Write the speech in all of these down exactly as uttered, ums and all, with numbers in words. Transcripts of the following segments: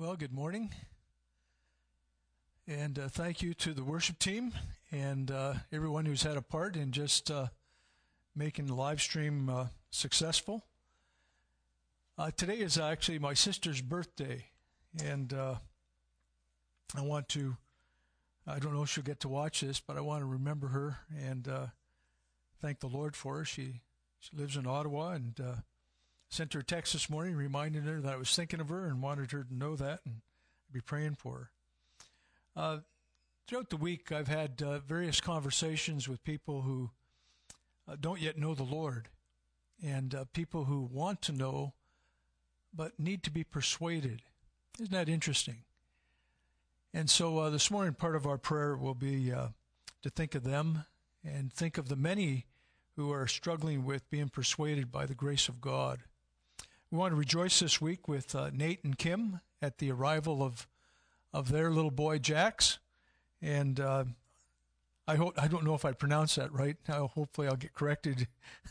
Well, good morning, and uh, thank you to the worship team and uh, everyone who's had a part in just uh, making the live stream uh, successful. Uh, today is actually my sister's birthday, and uh, I want to, I don't know if she'll get to watch this, but I want to remember her and uh, thank the Lord for her. She, she lives in Ottawa, and uh, sent her a text this morning reminding her that I was thinking of her and wanted her to know that and be praying for her. Uh, throughout the week, I've had uh, various conversations with people who uh, don't yet know the Lord, and uh, people who want to know but need to be persuaded. Isn't that interesting? And so uh, this morning, part of our prayer will be uh, to think of them and think of the many who are struggling with being persuaded by the grace of God. We want to rejoice this week with uh, Nate and Kim at the arrival of of their little boy Jax, and uh, I hope I don't know if I pronounced that right. Now, hopefully, I'll get corrected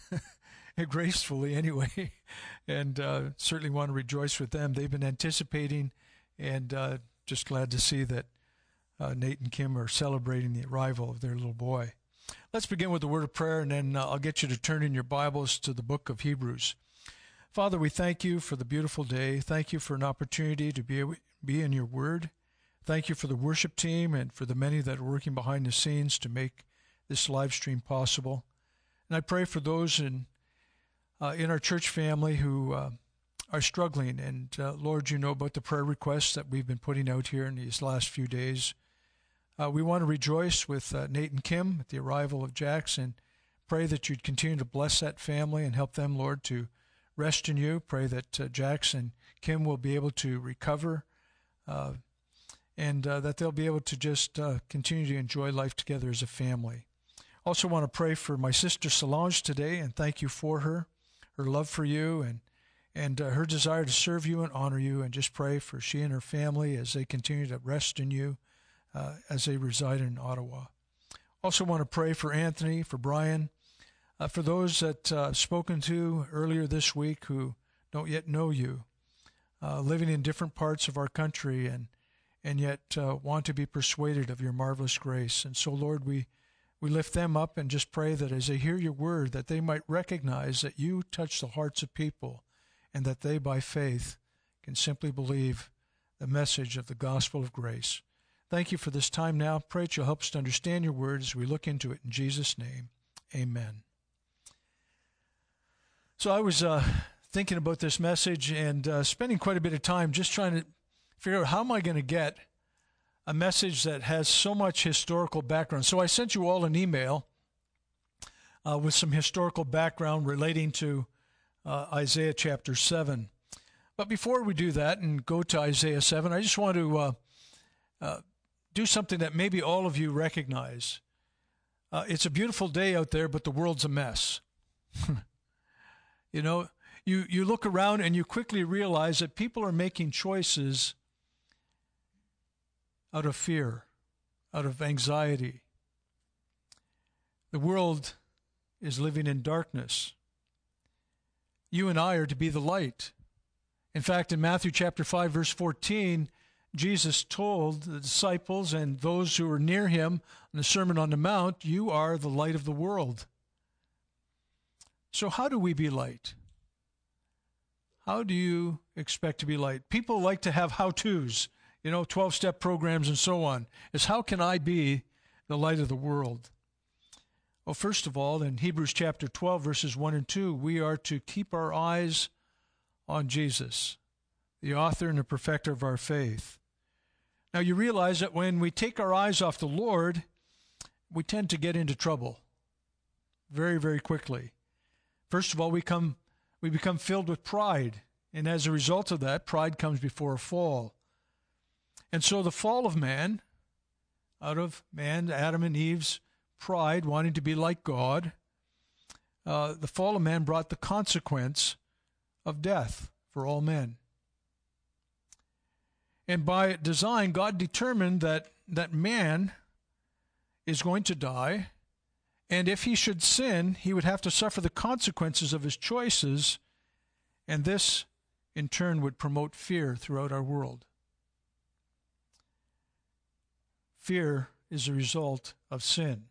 gracefully anyway, and uh, certainly want to rejoice with them. They've been anticipating, and uh, just glad to see that uh, Nate and Kim are celebrating the arrival of their little boy. Let's begin with a word of prayer, and then uh, I'll get you to turn in your Bibles to the book of Hebrews. Father, we thank you for the beautiful day. Thank you for an opportunity to be be in your word. Thank you for the worship team and for the many that are working behind the scenes to make this live stream possible. And I pray for those in uh, in our church family who uh, are struggling. And uh, Lord, you know about the prayer requests that we've been putting out here in these last few days. Uh, we want to rejoice with uh, Nate and Kim at the arrival of Jackson. Pray that you'd continue to bless that family and help them, Lord, to rest in you. Pray that uh, Jax and Kim will be able to recover uh, and uh, that they'll be able to just uh, continue to enjoy life together as a family. Also want to pray for my sister Solange today and thank you for her, her love for you and, and uh, her desire to serve you and honor you, and just pray for she and her family as they continue to rest in you uh, as they reside in Ottawa. Also want to pray for Anthony, for Brian, Uh, for those that uh, I've spoken to earlier this week who don't yet know you, uh, living in different parts of our country and and yet uh, want to be persuaded of your marvelous grace. And so, Lord, we, we lift them up and just pray that as they hear your word, that they might recognize that you touch the hearts of people and that they, by faith, can simply believe the message of the gospel of grace. Thank you for this time now. Pray that you'll help us to understand your word as we look into it. In Jesus' name, amen. So I was uh, thinking about this message and uh, spending quite a bit of time just trying to figure out how am I going to get a message that has so much historical background. So I sent you all an email uh, with some historical background relating to uh, Isaiah chapter seven. But before we do that and go to Isaiah seven, I just want to uh, uh, do something that maybe all of you recognize. Uh, it's a beautiful day out there, but the world's a mess. You know, you, you look around and you quickly realize that people are making choices out of fear, out of anxiety. The world is living in darkness. You and I are to be the light. In fact, in Matthew chapter five, verse fourteen, Jesus told the disciples and those who were near him in the Sermon on the Mount, you are the light of the world. So how do we be light? How do you expect to be light? People like to have how-tos, you know, twelve-step programs and so on. Is how can I be the light of the world? Well, first of all, in Hebrews chapter twelve, verses one and two, we are to keep our eyes on Jesus, the author and the perfecter of our faith. Now, you realize that when we take our eyes off the Lord, we tend to get into trouble very, very quickly. First of all, we come, we become filled with pride, and as a result of that, pride comes before a fall. And so the fall of man, out of man, Adam and Eve's pride, wanting to be like God, uh, the fall of man brought the consequence of death for all men. And by design, God determined that, that man is going to die, and if he should sin, he would have to suffer the consequences of his choices, and this, in turn, would promote fear throughout our world. fear is a result of sin.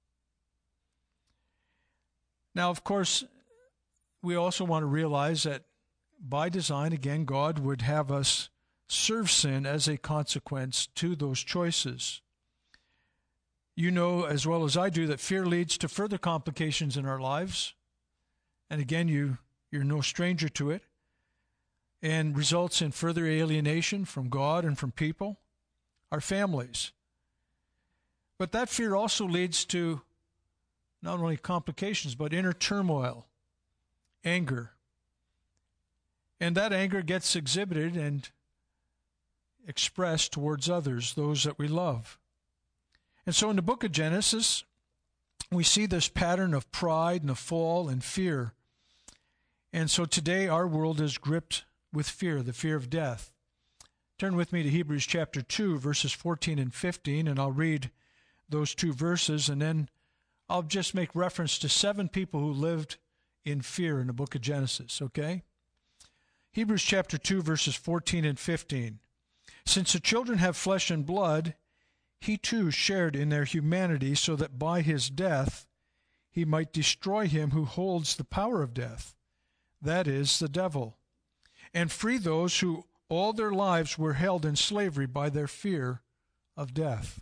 Now, of course, we also want to realize that by design, again, God would have us serve sin as a consequence to those choices. You know as well as I do that fear leads to further complications in our lives. And again, you, you're no stranger to it. And results in further alienation from God and from people, our families. But that fear also leads to not only complications, but inner turmoil, anger. And that anger gets exhibited and expressed towards others, those that we love. And so in the book of Genesis, we see this pattern of pride and the fall and fear. And so today our world is gripped with fear, the fear of death. Turn with me to Hebrews chapter two, verses fourteen and fifteen, and I'll read those two verses, and then I'll just make reference to seven people who lived in fear in the book of Genesis, okay? Hebrews chapter two, verses fourteen and fifteen. Since the children have flesh and blood, he too shared in their humanity, so that by his death he might destroy him who holds the power of death, that is, the devil, and free those who all their lives were held in slavery by their fear of death.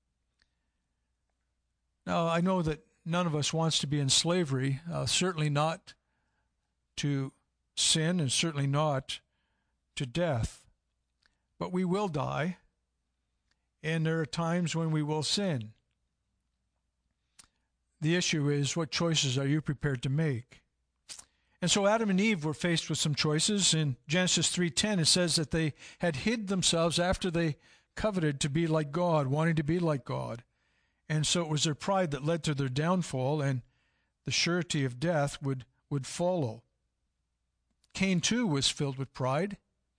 Now, I know that none of us wants to be in slavery, uh, certainly not to sin and certainly not to death. But we will die, and there are times when we will sin. The issue is, what choices are you prepared to make? And so Adam and Eve were faced with some choices. In Genesis three ten, it says that they had hid themselves after they coveted to be like God, wanting to be like God. And so it was their pride that led to their downfall, and the surety of death would, would follow. Cain, too, was filled with pride.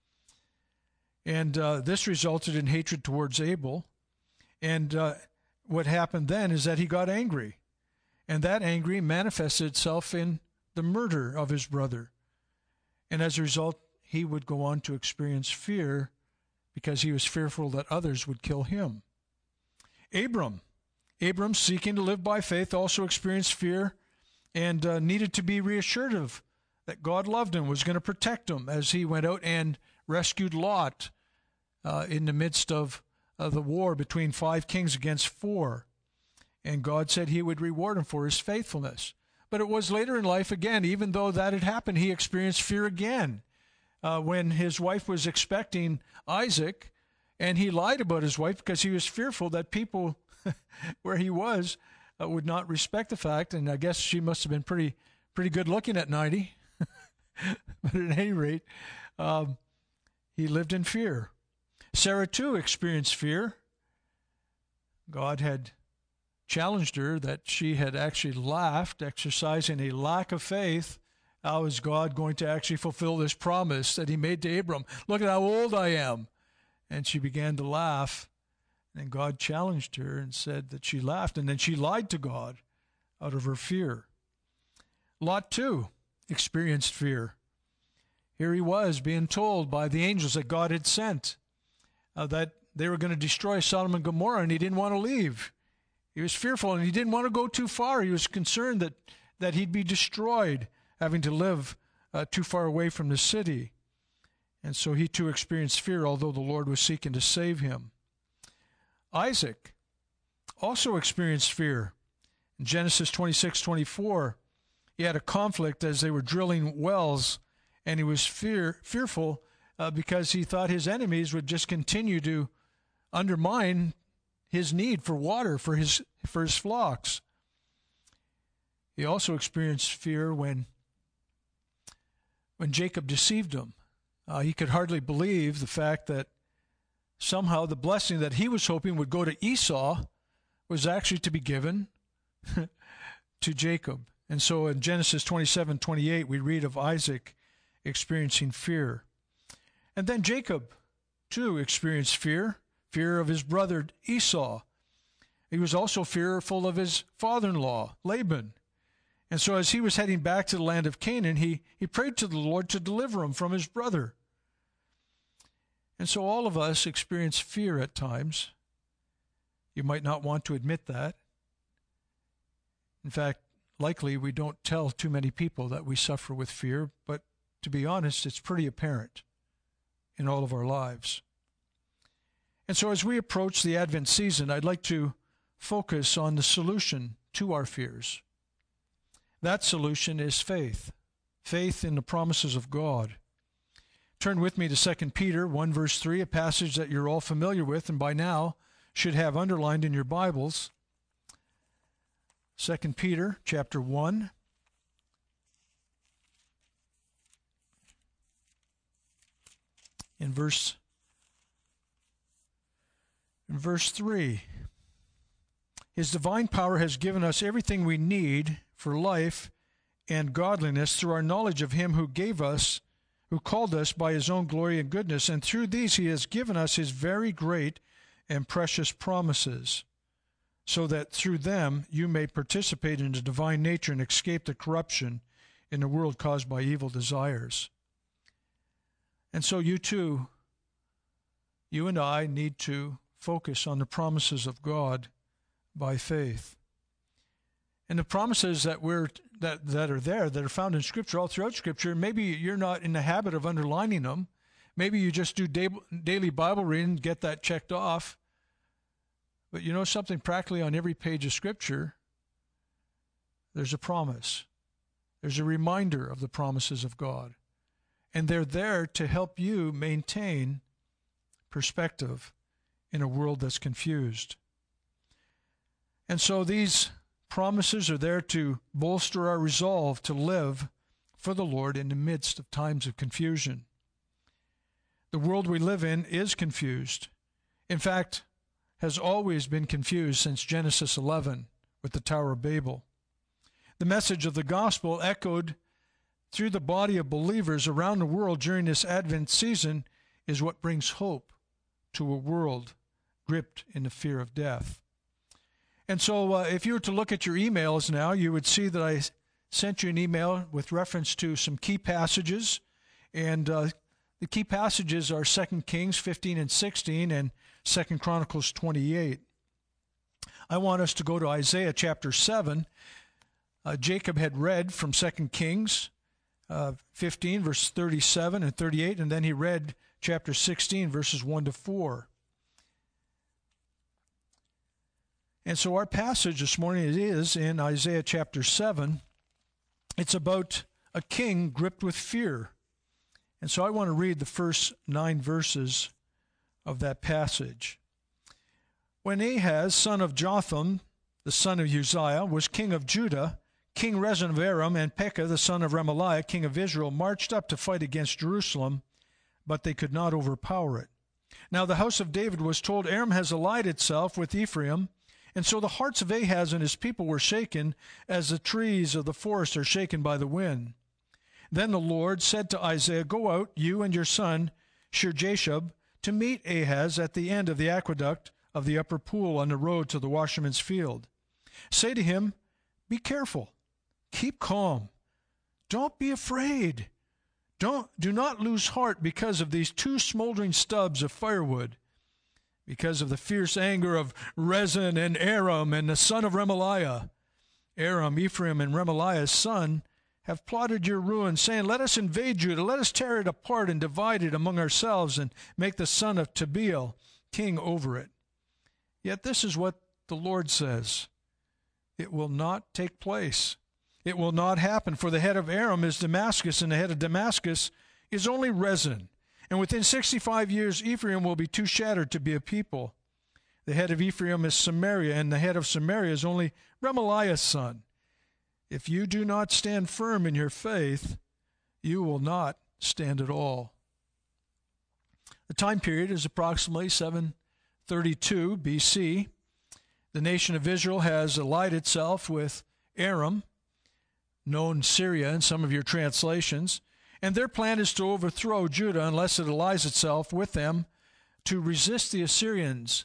And uh, this resulted in hatred towards Abel. And uh, what happened then is that he got angry. And that anger manifested itself in the murder of his brother. And as a result, he would go on to experience fear because he was fearful that others would kill him. Abram. Abram, seeking to live by faith, also experienced fear and uh, needed to be reassured of that God loved him, was going to protect him as he went out and rescued Lot uh, in the midst of, of the war between five kings against four. And God said he would reward him for his faithfulness. But it was later in life, again, even though that had happened, he experienced fear again. Uh, when his wife was expecting Isaac, and he lied about his wife because he was fearful that people where he was uh, would not respect the fact, and I guess she must have been pretty pretty good looking at ninety. But at any rate, um, he lived in fear. Sarah, too, experienced fear. God had challenged her that she had actually laughed, exercising a lack of faith. How is God going to actually fulfill this promise that he made to Abram? Look at how old I am. And she began to laugh. And God challenged her and said that she laughed. And then she lied to God out of her fear. Lot, too, experienced fear. Here he was being told by the angels that God had sent uh, that they were going to destroy Sodom and Gomorrah, and he didn't want to leave. He was fearful, and he didn't want to go too far. He was concerned that, that he'd be destroyed, having to live uh, too far away from the city. And so he too experienced fear, although the Lord was seeking to save him. Isaac also experienced fear. In Genesis twenty-six twenty-four, he had a conflict as they were drilling wells, and he was fear, fearful uh, because he thought his enemies would just continue to undermine his need for water for his for his flocks. He also experienced fear when when Jacob deceived him. Uh, he could hardly believe the fact that somehow the blessing that he was hoping would go to Esau was actually to be given to Jacob. And so in Genesis twenty-seven twenty-eight, we read of Isaac experiencing fear. And then Jacob, too, experienced fear, fear of his brother Esau. He was also fearful of his father-in-law, Laban. And so as he was heading back to the land of Canaan, he, he prayed to the Lord to deliver him from his brother. And so all of us experience fear at times. You might not want to admit that. In fact, likely we don't tell too many people that we suffer with fear, but to be honest, it's pretty apparent in all of our lives. And so as we approach the Advent season, I'd like to focus on the solution to our fears. That solution is faith. Faith in the promises of God. Turn with me to Second Peter one verse three, a passage that you're all familiar with and by now should have underlined in your Bibles. Second Peter chapter one. In verse, in verse three. His divine power has given us everything we need for life and godliness through our knowledge of him who gave us, who called us by his own glory and goodness, and through these he has given us his very great and precious promises, so that through them you may participate in the divine nature and escape the corruption in the world caused by evil desires. And so you too, you and I need to focus on the promises of God by faith. And the promises that we're that, that are there, that are found in Scripture, all throughout Scripture, maybe you're not in the habit of underlining them. Maybe you just do daily Bible reading, get that checked off. But you know something, practically on every page of Scripture, there's a promise. There's a reminder of the promises of God. And they're there to help you maintain perspective in a world that's confused. And so these promises are there to bolster our resolve to live for the Lord in the midst of times of confusion. The world we live in is confused. In fact, has always been confused since Genesis eleven with the Tower of Babel. The message of the gospel echoed through the body of believers around the world during this Advent season is what brings hope to a world gripped in the fear of death. And so uh, if you were to look at your emails now, you would see that I sent you an email with reference to some key passages. And uh, the key passages are Second Kings fifteen and sixteen and Second Chronicles twenty-eight. I want us to go to Isaiah chapter seven. Uh, Jacob had read from Second Kings uh, fifteen, verse thirty-seven and thirty-eight, and then he read chapter sixteen, verses one to four. And so our passage this morning is in Isaiah chapter seven. It's about a king gripped with fear. And so I want to read the first nine verses of that passage. When Ahaz, son of Jotham, the son of Uzziah, was king of Judah, King Rezin of Aram and Pekah, the son of Remaliah, king of Israel, marched up to fight against Jerusalem, but they could not overpower it. Now the house of David was told, Aram has allied itself with Ephraim. And so the hearts of Ahaz and his people were shaken as the trees of the forest are shaken by the wind. Then the Lord said to Isaiah, Go out, you and your son, Shear-Jashub, to meet Ahaz at the end of the aqueduct of the upper pool on the road to the washerman's field. Say to him, Be careful, keep calm, don't be afraid. Don't, do not lose heart because of these two smoldering stubs of firewood, because of the fierce anger of Rezin and Aram and the son of Remaliah. Aram, Ephraim, and Remaliah's son have plotted your ruin, saying, Let us invade Judah, let us tear it apart and divide it among ourselves and make the son of Tabeal king over it. Yet this is what the Lord says. It will not take place. It will not happen, for the head of Aram is Damascus, and the head of Damascus is only Rezin. And within sixty-five years, Ephraim will be too shattered to be a people. The head of Ephraim is Samaria, and the head of Samaria is only Remaliah's son. If you do not stand firm in your faith, you will not stand at all. The time period is approximately seven thirty-two B C. The nation of Israel has allied itself with Aram, known Syria in some of your translations, and their plan is to overthrow Judah unless it allies itself with them to resist the Assyrians.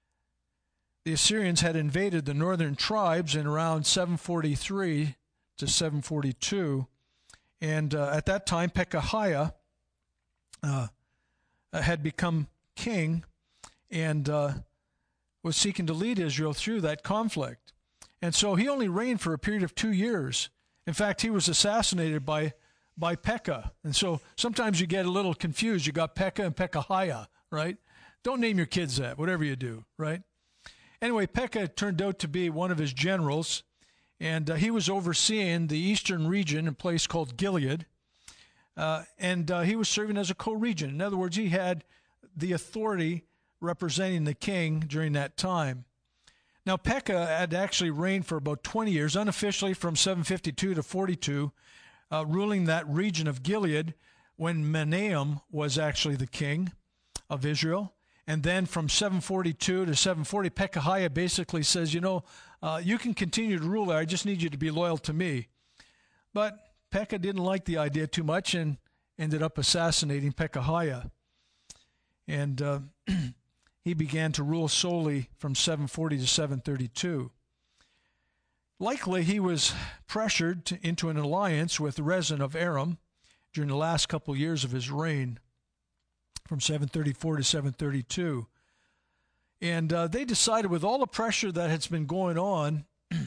The Assyrians had invaded the northern tribes in around seven forty-three to seven forty-two, and uh, at that time Pekahiah uh, had become king, and uh, was seeking to lead Israel through that conflict. And so he only reigned for a period of two years. In fact, he was assassinated by, by Pekah. And so sometimes you get a little confused. You got Pekah and Pekahiah, right? Don't name your kids that, whatever you do, right? Anyway, Pekah turned out to be one of his generals, and uh, he was overseeing the eastern region, a place called Gilead, uh, and uh, he was serving as a co-regent. In other words, he had the authority representing the king during that time. Now, Pekah had actually reigned for about twenty years, unofficially from seven fifty-two to forty-two, uh, ruling that region of Gilead when Menahem was actually the king of Israel. And then from seven forty-two to seven forty, Pekahiah basically says, you know, uh, you can continue to rule there. I just need you to be loyal to me. But Pekah didn't like the idea too much and ended up assassinating Pekahiah. And uh, he began to rule solely from seven forty to seven thirty-two. Likely he was pressured to, into an alliance with Rezin of Aram during the last couple years of his reign, from seven thirty-four to seven thirty-two. And uh, they decided, with all the pressure that has been going on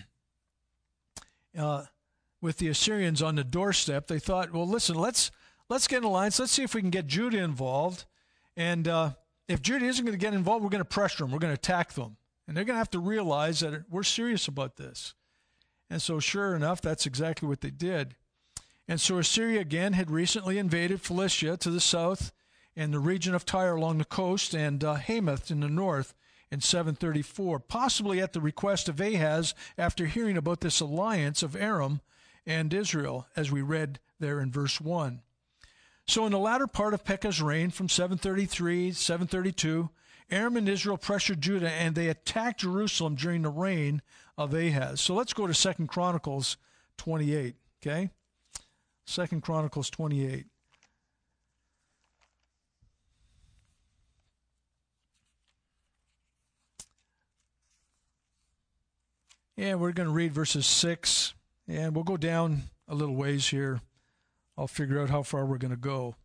uh, with the Assyrians on the doorstep, they thought, well, listen, let's let's get an alliance. Let's see if we can get Judah involved. And uh, if Judah isn't going to get involved, we're going to pressure them. We're going to attack them. And they're going to have to realize that we're serious about this. And so sure enough, that's exactly what they did. And so Assyria again had recently invaded Philistia to the south, and the region of Tyre along the coast, and uh, Hamath in the north in seven thirty-four, possibly at the request of Ahaz after hearing about this alliance of Aram and Israel, as we read there in verse one. So in the latter part of Pekah's reign, from seven thirty-three to seven thirty-two, Aram and Israel pressured Judah, and they attacked Jerusalem during the reign of Ahaz. So let's go to Second Chronicles twenty-eight, okay? Second Chronicles twenty-eight. And we're going to read verses six, and we'll go down a little ways here. I'll figure out how far we're going to go.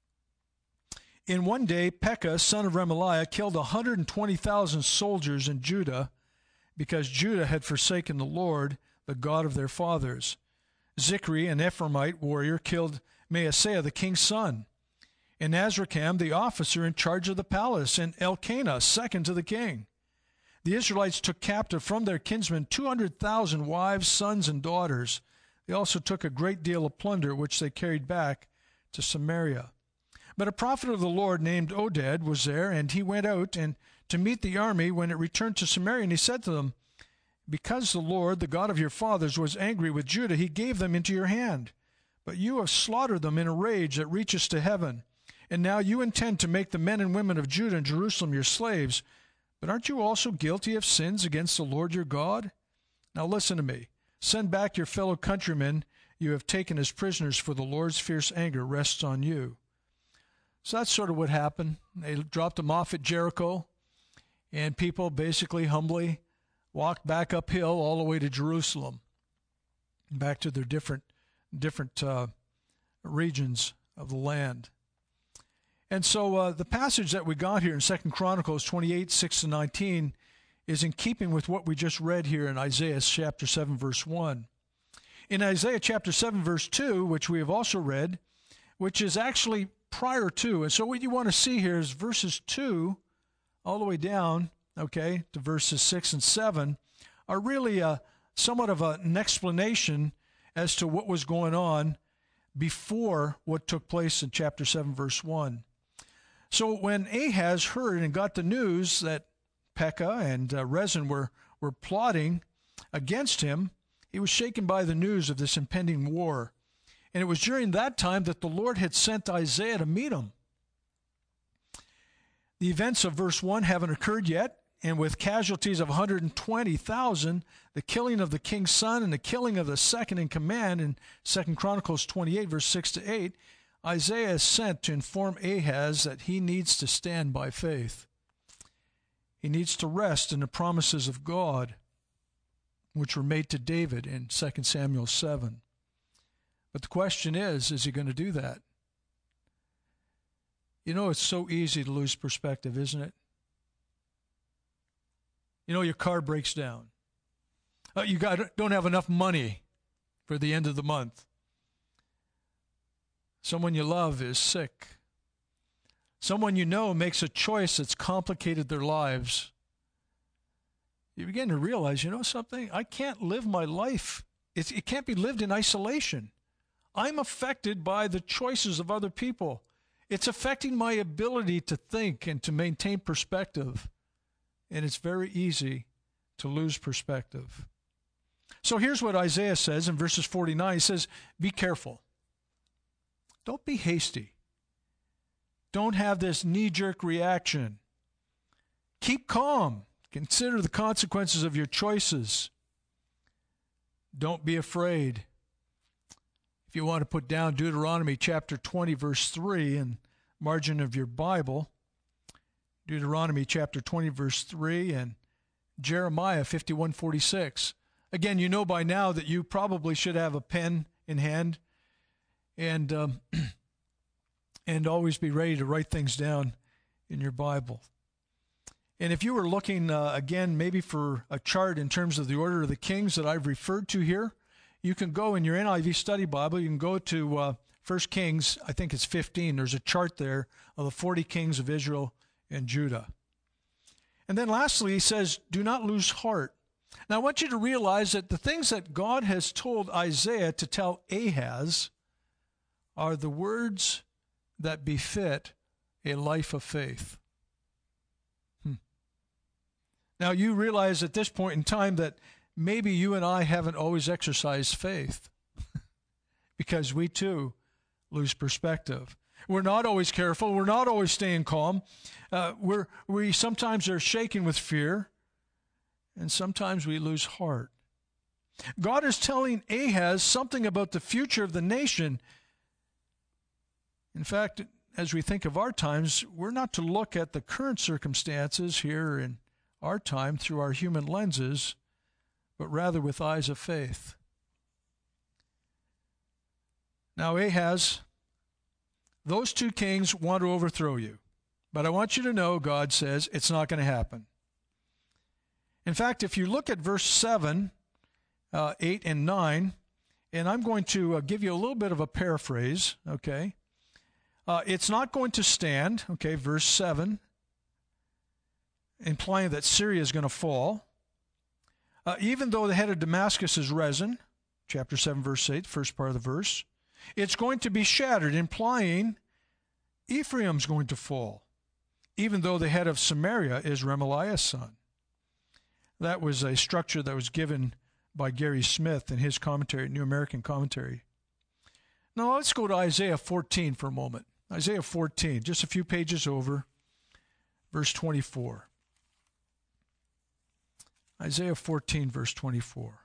In one day, Pekah, son of Remaliah, killed one hundred twenty thousand soldiers in Judah because Judah had forsaken the Lord, the God of their fathers. Zichri, an Ephraimite warrior, killed Maaseiah, the king's son, and Azrikam, the officer in charge of the palace, and Elkanah, second to the king. The Israelites took captive from their kinsmen two hundred thousand wives, sons, and daughters. They also took a great deal of plunder, which they carried back to Samaria. But a prophet of the Lord named Oded was there, and he went out and to meet the army when it returned to Samaria, and he said to them, because the Lord, the God of your fathers, was angry with Judah, he gave them into your hand. But you have slaughtered them in a rage that reaches to heaven. And now you intend to make the men and women of Judah and Jerusalem your slaves. But aren't you also guilty of sins against the Lord your God? Now listen to me. Send back your fellow countrymen you have taken as prisoners, for the Lord's fierce anger rests on you. So that's sort of what happened. They dropped them off at Jericho, and people basically humbly walked back uphill all the way to Jerusalem, back to their different different uh, regions of the land. And so uh, the passage that we got here in Second Chronicles twenty-eight, six to nineteen is in keeping with what we just read here in Isaiah chapter seven, verse one. In Isaiah chapter seven, verse two, which we have also read, which is actually prior to, and so what you want to see here is verses two all the way down, okay, to verses six and seven, are really a, somewhat of a, an explanation as to what was going on before what took place in chapter seven, verse one. So when Ahaz heard and got the news that Pekah and uh, Rezin were, were plotting against him, he was shaken by the news of this impending war. And it was during that time that the Lord had sent Isaiah to meet him. The events of verse one haven't occurred yet, and with casualties of one hundred twenty thousand, the killing of the king's son and the killing of the second in command in Second Chronicles twenty-eight, verse six to eight, Isaiah is sent to inform Ahaz that he needs to stand by faith. He needs to rest in the promises of God, which were made to David in Second Samuel seven. But the question is, is he going to do that? You know, it's so easy to lose perspective, isn't it? You know, your car breaks down. Uh, you got don't have enough money for the end of the month. Someone you love is sick. Someone you know makes a choice that's complicated their lives. You begin to realize, you know something? I can't live my life. It's, it can't be lived in isolation. I'm affected by the choices of other people. It's affecting my ability to think and to maintain perspective. And it's very easy to lose perspective. So here's what Isaiah says in verses forty-nine. He says, be careful. Don't be hasty. Don't have this knee-jerk reaction. Keep calm. Consider the consequences of your choices. Don't be afraid. If you want to put down Deuteronomy chapter twenty, verse three in margin of your Bible, Deuteronomy chapter twenty, verse three, and Jeremiah fifty-one forty-six. Again, you know by now that you probably should have a pen in hand and um, and always be ready to write things down in your Bible. And if you were looking, uh, again, maybe for a chart in terms of the order of the kings that I've referred to here, you can go in your N I V study Bible, you can go to uh, First Kings, I think it's fifteen. There's a chart there of the forty kings of Israel and Judah. And then lastly, he says, do not lose heart. Now, I want you to realize that the things that God has told Isaiah to tell Ahaz are the words that befit a life of faith. Hmm. Now, you realize at this point in time that maybe you and I haven't always exercised faith because we too lose perspective. We're not always careful. We're not always staying calm. Uh, we're, we sometimes are shaken with fear, and sometimes we lose heart. God is telling Ahaz something about the future of the nation. In fact, as we think of our times, we're not to look at the current circumstances here in our time through our human lenses, but rather with eyes of faith. Now, Ahaz, those two kings want to overthrow you. But I want you to know, God says, it's not going to happen. In fact, if you look at verse seven, uh, eight, and nine, and I'm going to uh, give you a little bit of a paraphrase, okay? Uh, it's not going to stand, okay, verse seven, implying that Syria is going to fall. Uh, even though the head of Damascus is Rezin, chapter seven, verse eight, first part of the verse, it's going to be shattered, implying Ephraim's going to fall, even though the head of Samaria is Remaliah's son. That was a structure that was given by Gary Smith in his commentary, New American Commentary. Now let's go to Isaiah fourteen for a moment. Isaiah fourteen, just a few pages over, verse twenty-four. Isaiah fourteen, verse twenty-four.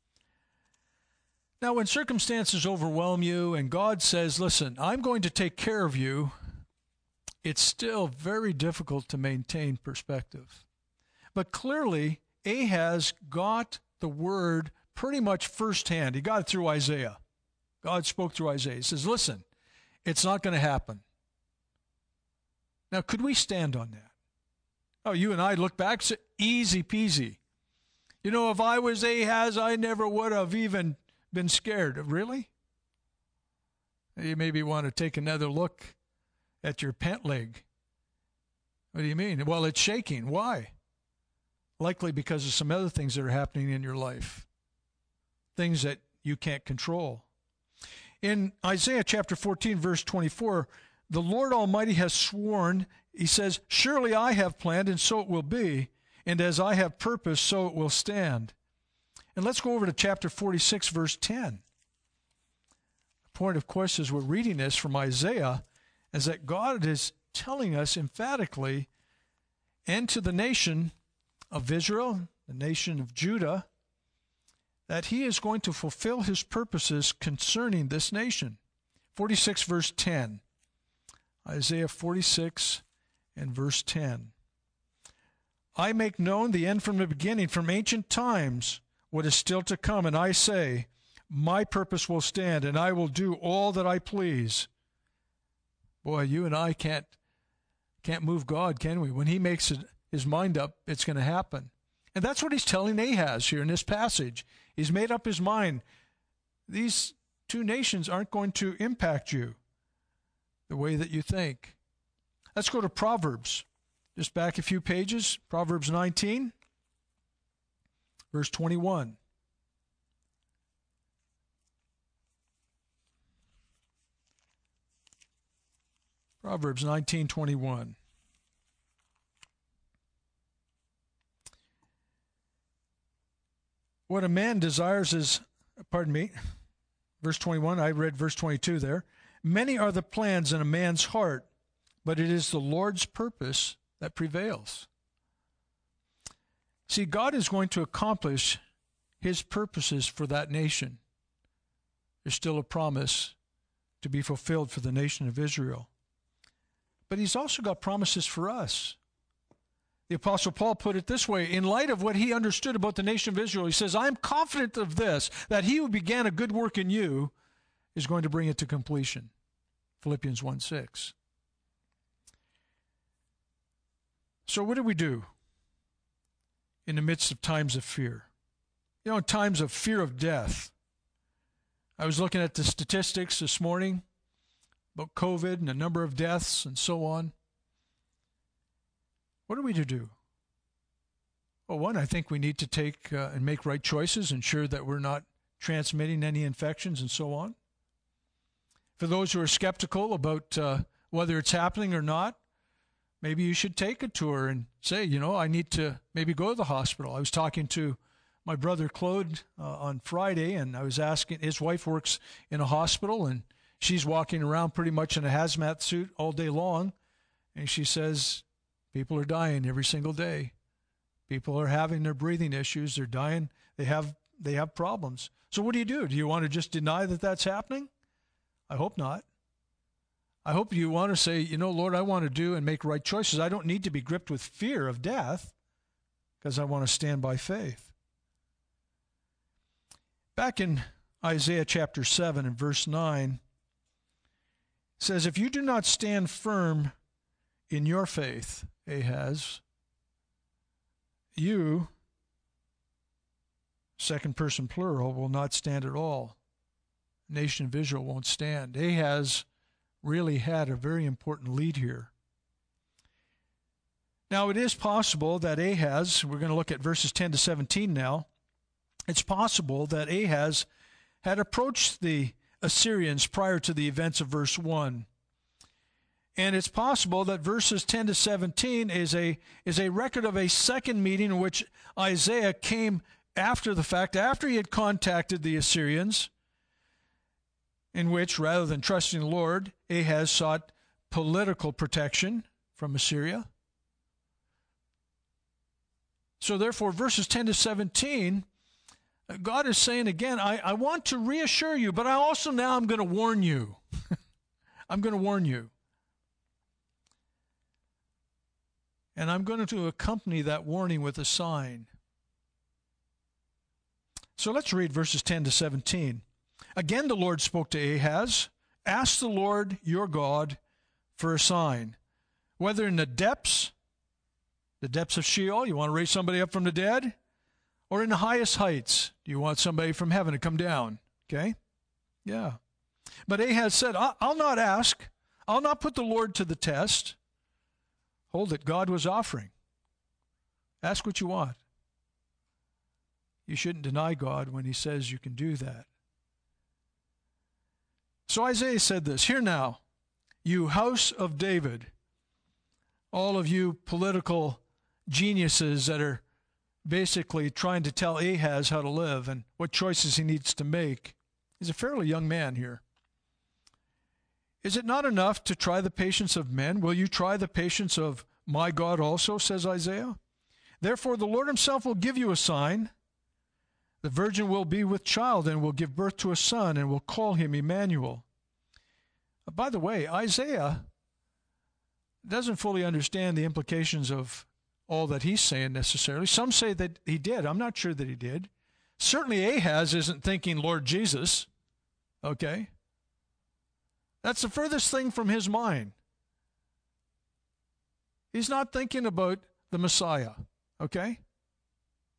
Now, when circumstances overwhelm you and God says, listen, I'm going to take care of you, it's still very difficult to maintain perspective. But clearly, Ahaz got the word pretty much firsthand. He got it through Isaiah. God spoke through Isaiah. He says, listen, it's not going to happen. Now, could we stand on that? Oh, you and I look back, it's easy peasy. You know, if I was Ahaz, I never would have even been scared. Really? You maybe want to take another look at your pant leg. What do you mean? Well, it's shaking. Why? Likely because of some other things that are happening in your life. Things that you can't control. In Isaiah chapter fourteen, verse twenty-four, the Lord Almighty has sworn, he says, surely I have planned, and so it will be, and as I have purposed, so it will stand. And let's go over to chapter forty-six, verse ten. The point, of course, as we're reading this from Isaiah, is that God is telling us emphatically, and to the nation of Israel, the nation of Judah, that he is going to fulfill his purposes concerning this nation. forty-six, verse ten. Isaiah forty-six and verse ten. I make known the end from the beginning, from ancient times, what is still to come, and I say, my purpose will stand, and I will do all that I please. Boy, you and I can't can't move God, can we? When he makes it, his mind up, it's going to happen. And that's what he's telling Ahaz here in this passage. He's made up his mind. These two nations aren't going to impact you the way that you think. Let's go to Proverbs. Just back a few pages. Proverbs nineteen, verse twenty-one. Proverbs nineteen twenty-one. What a man desires is, pardon me, verse twenty-one, I read verse twenty-two there. Many are the plans in a man's heart, but it is the Lord's purpose that prevails. See, God is going to accomplish his purposes for that nation. There's still a promise to be fulfilled for the nation of Israel. But he's also got promises for us. The Apostle Paul put it this way, in light of what he understood about the nation of Israel, he says, I am confident of this, that he who began a good work in you is going to bring it to completion. Philippians one six. So what do we do in the midst of times of fear? You know, in times of fear of death. I was looking at the statistics this morning about COVID and the number of deaths and so on. What are we to do? Well, one, I think we need to take uh, and make right choices, ensure that we're not transmitting any infections and so on. For those who are skeptical about uh, whether it's happening or not, maybe you should take a tour and say, you know, I need to maybe go to the hospital. I was talking to my brother Claude uh, on Friday, and I was asking, his wife works in a hospital, and she's walking around pretty much in a hazmat suit all day long, and she says, people are dying every single day. People are having their breathing issues. They're dying. They have they have problems. So what do you do? Do you want to just deny that that's happening? I hope not. I hope you want to say, you know, Lord, I want to do and make right choices. I don't need to be gripped with fear of death because I want to stand by faith. Back in Isaiah chapter seven and verse nine, it says, if you do not stand firm in your faith, Ahaz, you, second person plural, will not stand at all. The nation of Israel won't stand. Ahaz really had a very important lead here. Now, it is possible that Ahaz, we're going to look at verses ten to seventeen now, it's possible that Ahaz had approached the Assyrians prior to the events of verse one. And it's possible that verses ten to seventeen is a is a record of a second meeting in which Isaiah came after the fact, after he had contacted the Assyrians, in which, rather than trusting the Lord, Ahaz sought political protection from Assyria. So therefore, verses ten to seventeen, God is saying again, I, I want to reassure you, but I also now I'm going to warn you. I'm going to warn you. And I'm going to accompany that warning with a sign. So let's read verses ten to seventeen. Again, the Lord spoke to Ahaz, ask the Lord your God for a sign, whether in the depths, the depths of Sheol, you want to raise somebody up from the dead, or in the highest heights, do you want somebody from heaven to come down? Okay? Yeah. But Ahaz said, I'll not ask. I'll not put the Lord to the test. Hold it, God was offering. Ask what you want. You shouldn't deny God when he says you can do that. So Isaiah said this, hear now, you house of David, all of you political geniuses that are basically trying to tell Ahaz how to live and what choices he needs to make. He's a fairly young man here. Is it not enough to try the patience of men? Will you try the patience of my God also, says Isaiah? Therefore the Lord himself will give you a sign. The virgin will be with child and will give birth to a son and will call him Emmanuel. By the way, Isaiah doesn't fully understand the implications of all that he's saying necessarily. Some say that he did. I'm not sure that he did. Certainly Ahaz isn't thinking Lord Jesus. Okay? That's the furthest thing from his mind. He's not thinking about the Messiah. Okay?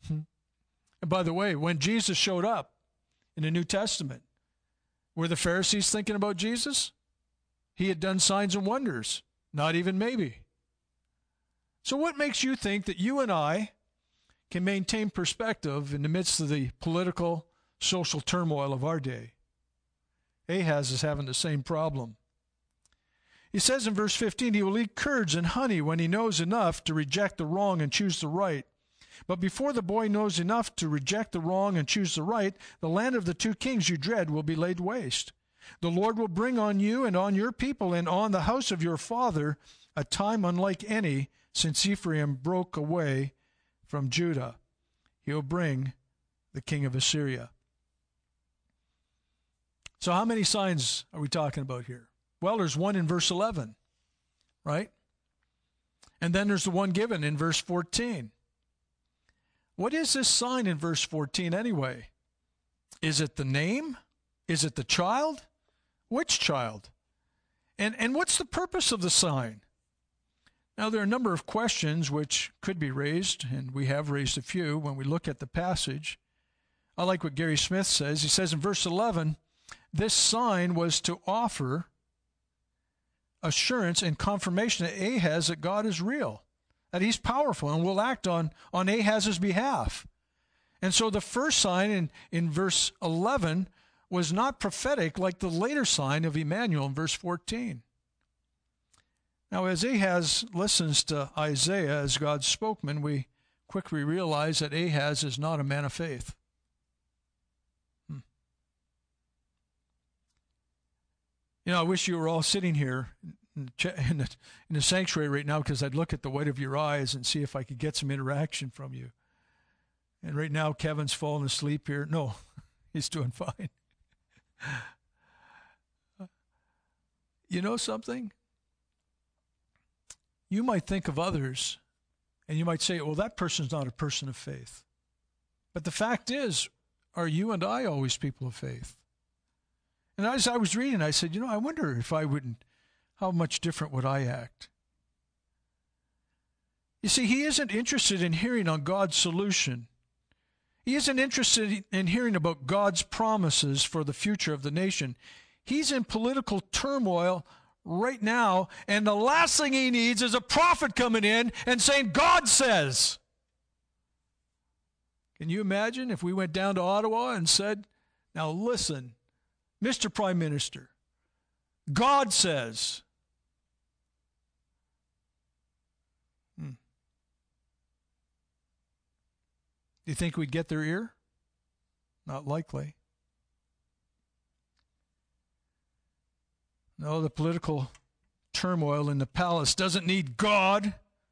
And by the way, when Jesus showed up in the New Testament, were the Pharisees thinking about Jesus? He had done signs and wonders. Not even maybe. So what makes you think that you and I can maintain perspective in the midst of the political, social turmoil of our day? Ahaz is having the same problem. He says in verse fifteen, he will eat curds and honey when he knows enough to reject the wrong and choose the right. But before the boy knows enough to reject the wrong and choose the right, the land of the two kings you dread will be laid waste. The Lord will bring on you and on your people and on the house of your father a time unlike any since Ephraim broke away from Judah. He'll bring the king of Assyria. So how many signs are we talking about here? Well, there's one in verse eleven, right? And then there's the one given in verse fourteen. What is this sign in verse fourteen anyway? Is it the name? Is it the child? Which child? And, and what's the purpose of the sign? Now, there are a number of questions which could be raised, and we have raised a few when we look at the passage. I like what Gary Smith says. He says in verse eleven, this sign was to offer assurance and confirmation to Ahaz that God is real, that he's powerful and will act on, on Ahaz's behalf. And so the first sign in, in verse eleven was not prophetic like the later sign of Emmanuel in verse fourteen. Now, as Ahaz listens to Isaiah as God's spokesman, we quickly realize that Ahaz is not a man of faith. Hmm. You know, I wish you were all sitting here in the, in the, in the sanctuary right now, because I'd look at the white of your eyes and see if I could get some interaction from you. And right now, Kevin's falling asleep here. No, he's doing fine. You know something? You might think of others, and you might say, well, that person's not a person of faith. But the fact is, are you and I always people of faith? And as I was reading, I said, you know, I wonder if I wouldn't, how much different would I act? You see, he isn't interested in hearing on God's solution. He isn't interested in hearing about God's promises for the future of the nation. He's in political turmoil right now, and the last thing he needs is a prophet coming in and saying, God says. Can you imagine if we went down to Ottawa and said, now listen, Mister Prime Minister, God says. Hmm. Do you think we'd get their ear? Not likely. No, the political turmoil in the palace doesn't need God.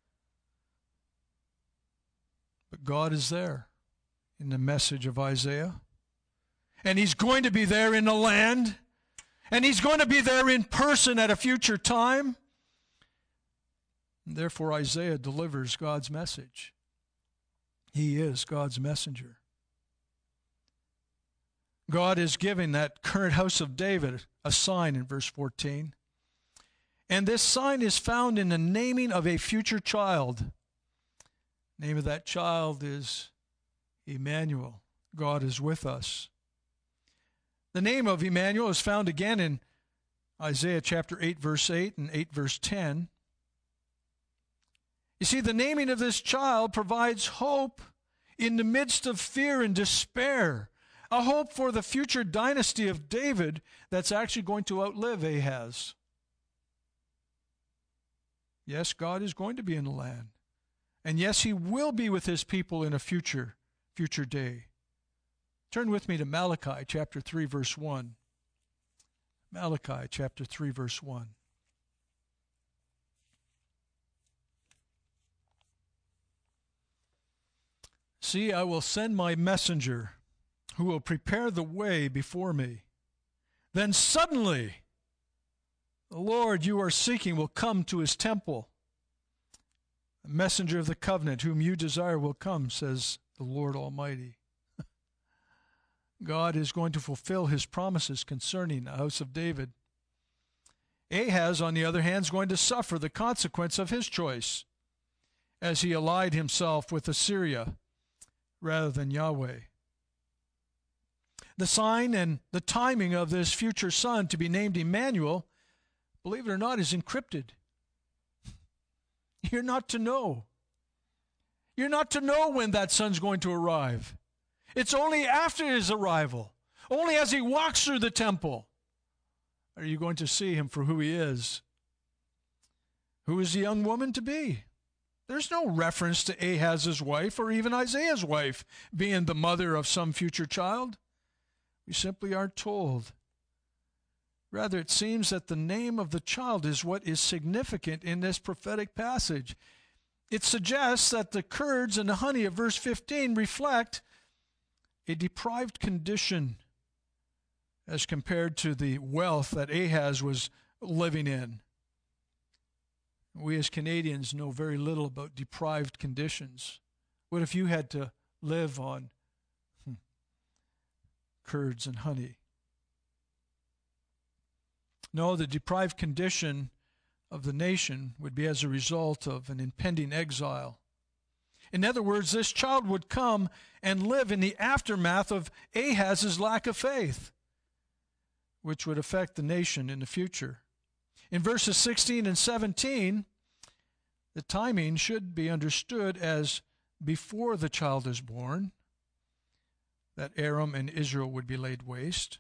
But God is there in the message of Isaiah. And he's going to be there in the land. And he's going to be there in person at a future time. And therefore, Isaiah delivers God's message. He is God's messenger. God is giving that current house of David a sign in verse fourteen. And this sign is found in the naming of a future child. The name of that child is Emmanuel. God is with us. The name of Emmanuel is found again in Isaiah chapter eight, verse eight and eight, verse ten. You see, the naming of this child provides hope in the midst of fear and despair. A hope for the future dynasty of David that's actually going to outlive Ahaz. Yes, God is going to be in the land. And yes, he will be with his people in a future, future day. Turn with me to Malachi chapter three, verse one. Malachi chapter three, verse one. See, I will send my messenger who will prepare the way before me. Then suddenly, the Lord you are seeking will come to his temple. The messenger of the covenant whom you desire will come, says the Lord Almighty. God is going to fulfill his promises concerning the house of David. Ahaz, on the other hand, is going to suffer the consequence of his choice as he allied himself with Assyria rather than Yahweh. The sign and the timing of this future son to be named Emmanuel, believe it or not, is encrypted. You're not to know. You're not to know when that son's going to arrive. It's only after his arrival, only as he walks through the temple, are you going to see him for who he is. Who is the young woman to be? There's no reference to Ahaz's wife or even Isaiah's wife being the mother of some future child. We simply aren't told. Rather, it seems that the name of the child is what is significant in this prophetic passage. It suggests that the curds and the honey of verse fifteen reflect a deprived condition as compared to the wealth that Ahaz was living in. We as Canadians know very little about deprived conditions. What if you had to live on hmm, curds and honey? No, the deprived condition of the nation would be as a result of an impending exile. In other words, this child would come and live in the aftermath of Ahaz's lack of faith, which would affect the nation in the future. In verses sixteen and seventeen, the timing should be understood as before the child is born, that Aram and Israel would be laid waste.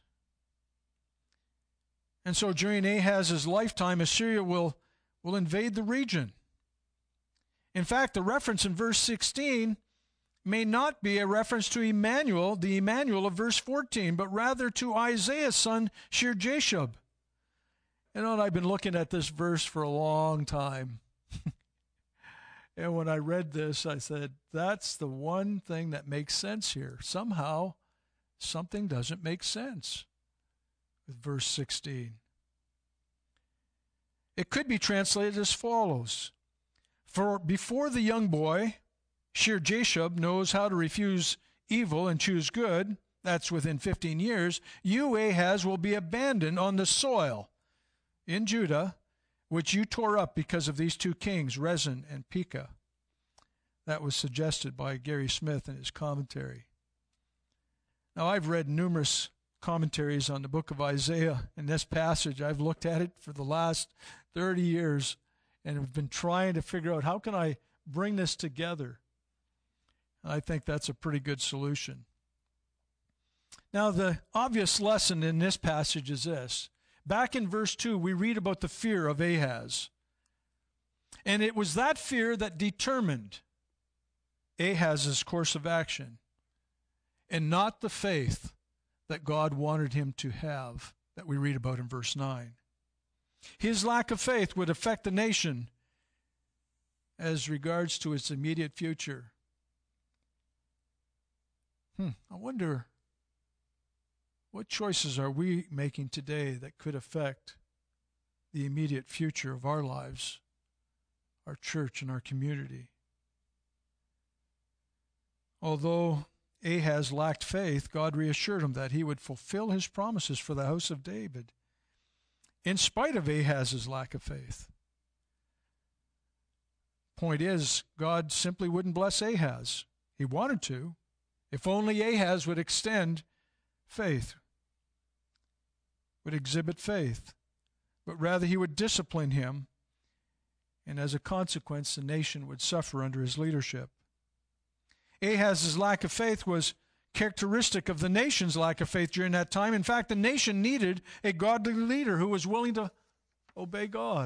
And so during Ahaz's lifetime, Assyria will, will invade the region. In fact, the reference in verse sixteen may not be a reference to Emmanuel, the Emmanuel of verse fourteen, but rather to Isaiah's son, Shear-Jashub. You know, and I've been looking at this verse for a long time. And when I read this, I said, that's the one thing that makes sense here. Somehow, something doesn't make sense with verse sixteen. It could be translated as follows. For before the young boy, Shear-Jashub, knows how to refuse evil and choose good, that's within fifteen years, you, Ahaz, will be abandoned on the soil in Judah, which you tore up because of these two kings, Rezin and Pekah. That was suggested by Gary Smith in his commentary. Now, I've read numerous commentaries on the book of Isaiah in this passage. I've looked at it for the last thirty years and have been trying to figure out how can I bring this together. And I think that's a pretty good solution. Now, the obvious lesson in this passage is this. Back in verse two, we read about the fear of Ahaz. And it was that fear that determined Ahaz's course of action, and not the faith that God wanted him to have that we read about in verse nine. His lack of faith would affect the nation as regards to its immediate future. Hmm, I wonder, what choices are we making today that could affect the immediate future of our lives, our church, and our community? Although Ahaz lacked faith, God reassured him that he would fulfill his promises for the house of David, in spite of Ahaz's lack of faith. Point is, God simply wouldn't bless Ahaz. He wanted to, if only Ahaz would extend faith, would exhibit faith, but rather he would discipline him, and as a consequence, the nation would suffer under his leadership. Ahaz's lack of faith was characteristic of the nation's lack of faith during that time. In fact, the nation needed a godly leader who was willing to obey God.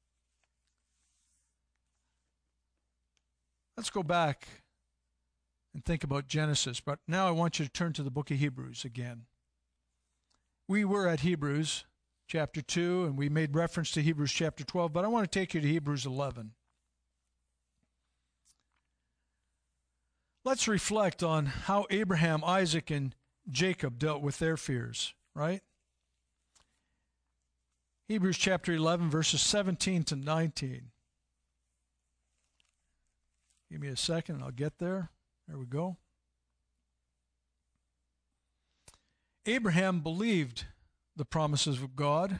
Let's go back and think about Genesis, but now I want you to turn to the book of Hebrews again. We were at Hebrews chapter two, and we made reference to Hebrews chapter twelve, but I want to take you to Hebrews eleven. Let's reflect on how Abraham, Isaac, and Jacob dealt with their fears, right? Hebrews chapter eleven, verses seventeen to nineteen. Give me a second and I'll get there. There we go. Abraham believed the promises of God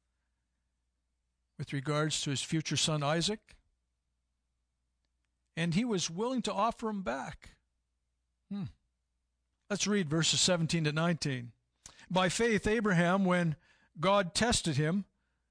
with regards to his future son Isaac, and he was willing to offer him back Hmm. Let's read verses seventeen to nineteen. By faith, Abraham, when God tested him,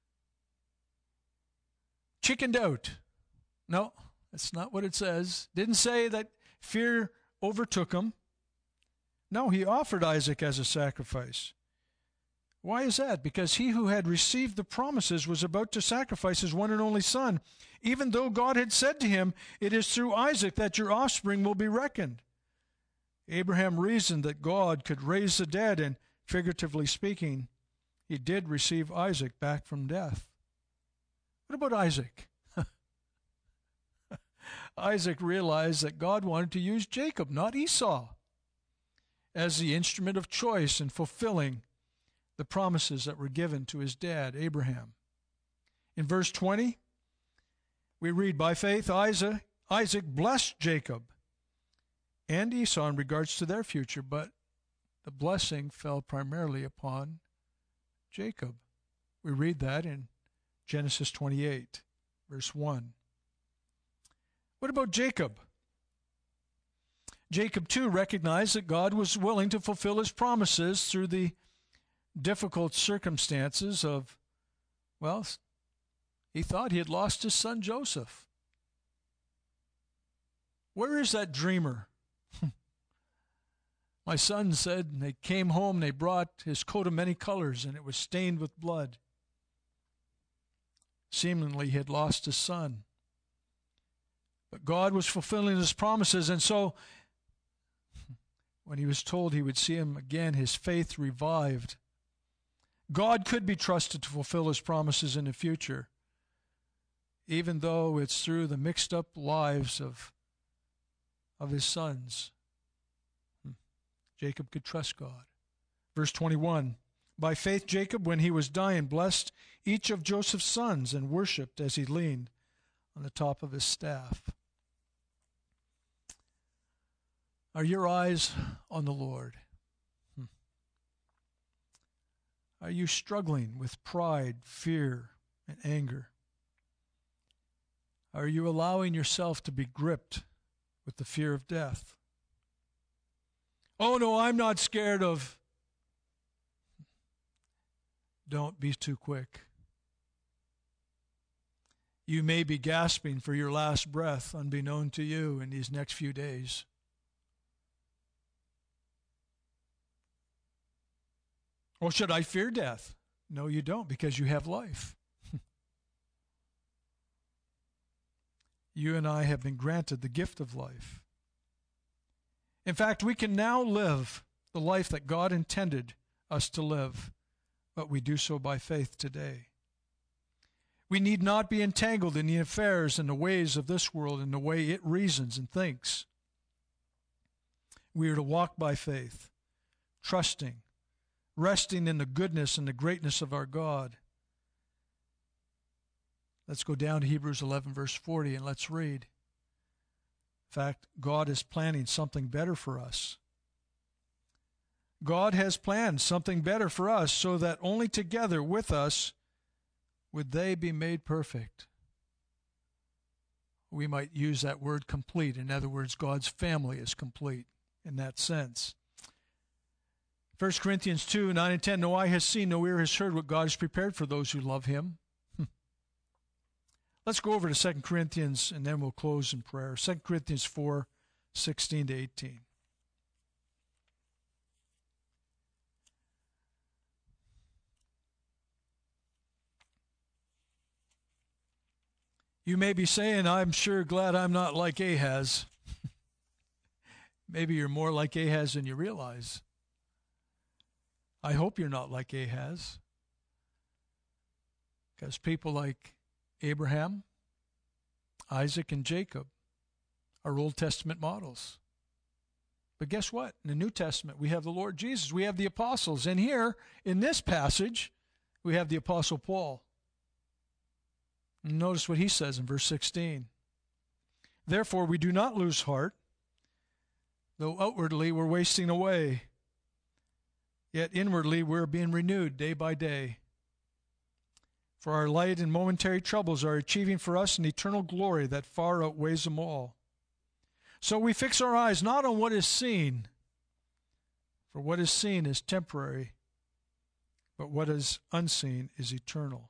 chickened out. No, that's not what it says. Didn't say that fear overtook him. No, he offered Isaac as a sacrifice. Why is that? Because he who had received the promises was about to sacrifice his one and only son, even though God had said to him, "It is through Isaac that your offspring will be reckoned." Abraham reasoned that God could raise the dead, and figuratively speaking, he did receive Isaac back from death. What about Isaac? Isaac realized that God wanted to use Jacob, not Esau, as the instrument of choice in fulfilling the promises that were given to his dad, Abraham. In verse twenty, we read, by faith, Isaac, Isaac blessed Jacob and Esau in regards to their future, but the blessing fell primarily upon Jacob. We read that in Genesis twenty-eight, verse one. What about Jacob? Jacob, too, recognized that God was willing to fulfill his promises through the difficult circumstances of, well, he thought he had lost his son Joseph. Where is that dreamer? My son said they came home and they brought his coat of many colors and it was stained with blood. Seemingly he had lost his son. But God was fulfilling his promises, and so when he was told he would see him again, his faith revived. God could be trusted to fulfill his promises in the future, even though it's through the mixed up lives of, of his sons. Jacob could trust God. Verse twenty-one, by faith Jacob, when he was dying, blessed each of Joseph's sons and worshipped as he leaned on the top of his staff. Are your eyes on the Lord? Hmm. Are you struggling with pride, fear, and anger? Are you allowing yourself to be gripped with the fear of death? Oh, no, I'm not scared of... Don't be too quick. You may be gasping for your last breath, unbeknown to you, in these next few days. Or should I fear death? No, you don't, because you have life. You and I have been granted the gift of life. In fact, we can now live the life that God intended us to live, but we do so by faith today. We need not be entangled in the affairs and the ways of this world and the way it reasons and thinks. We are to walk by faith, trusting, resting in the goodness and the greatness of our God. Let's go down to Hebrews eleven, verse forty, and let's read. In fact, God is planning something better for us. God has planned something better for us so that only together with us would they be made perfect. We might use that word complete. In other words, God's family is complete in that sense. First Corinthians two, nine and ten, no eye has seen, no ear has heard what God has prepared for those who love him. Let's go over to Second Corinthians, and then we'll close in prayer. Second Corinthians four, sixteen to eighteen. You may be saying, I'm sure glad I'm not like Ahaz. Maybe you're more like Ahaz than you realize. I hope you're not like Ahaz. Because people like Abraham, Isaac, and Jacob are Old Testament models. But guess what? In the New Testament, we have the Lord Jesus. We have the apostles. And here, in this passage, we have the Apostle Paul. And notice what he says in verse sixteen. Therefore, we do not lose heart, though outwardly we're wasting away. Yet inwardly we're being renewed day by day. For our light and momentary troubles are achieving for us an eternal glory that far outweighs them all. So we fix our eyes not on what is seen, for what is seen is temporary, but what is unseen is eternal.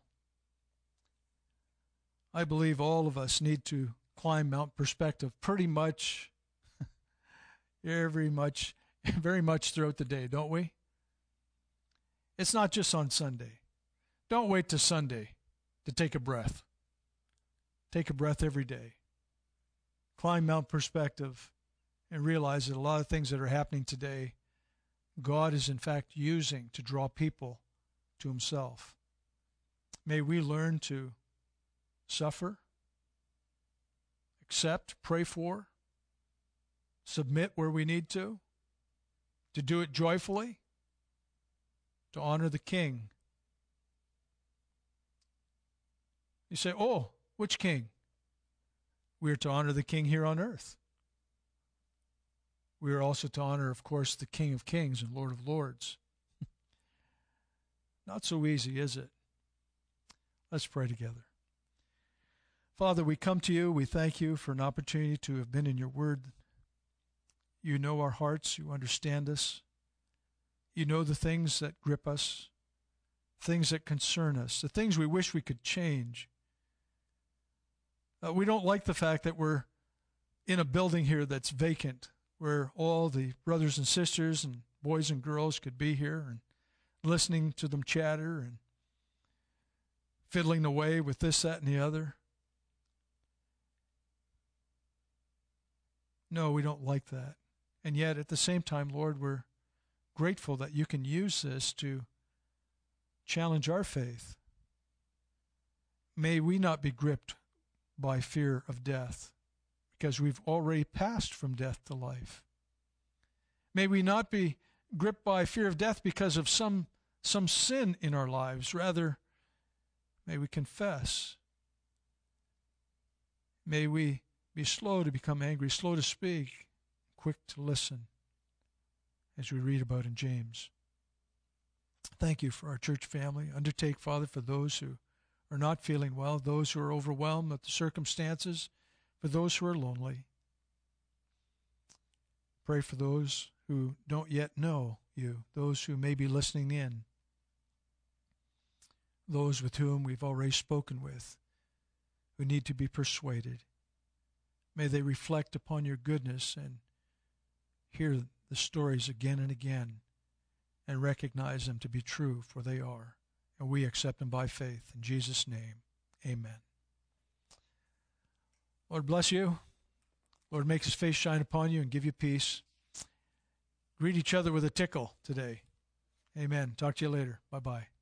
I believe all of us need to climb Mount Perspective pretty much, every much, very much throughout the day, don't we? It's not just on Sunday. Don't wait to Sunday to take a breath. Take a breath every day. Climb Mount Perspective and realize that a lot of things that are happening today, God is in fact using to draw people to himself. May we learn to suffer, accept, pray for, submit where we need to, to do it joyfully, to honor the King. You say, oh, which King? We are to honor the King here on earth. We are also to honor, of course, the King of Kings and Lord of Lords. Not so easy, is it? Let's pray together. Father, we come to you. We thank you for an opportunity to have been in your word. You know our hearts. You understand us. You know the things that grip us, things that concern us, the things we wish we could change. Uh, we don't like the fact that we're in a building here that's vacant, where all the brothers and sisters and boys and girls could be here and listening to them chatter and fiddling away with this, that, and the other. No, we don't like that. And yet, at the same time, Lord, we're grateful that you can use this to challenge our faith. May we not be gripped by fear of death, because we've already passed from death to life. May we not be gripped by fear of death because of some, some sin in our lives. Rather, may we confess. May we be slow to become angry, slow to speak, quick to listen, as we read about in James. Thank you for our church family. Undertake, Father, for those who are not feeling well, those who are overwhelmed with the circumstances, for those who are lonely. Pray for those who don't yet know you, those who may be listening in, those with whom we've already spoken with, who need to be persuaded. May they reflect upon your goodness and hear the stories again and again and recognize them to be true, for they are. And we accept them by faith. In Jesus' name, amen. Lord bless you. Lord make his face shine upon you and give you peace. Greet each other with a tickle today. Amen. Talk to you later. Bye-bye.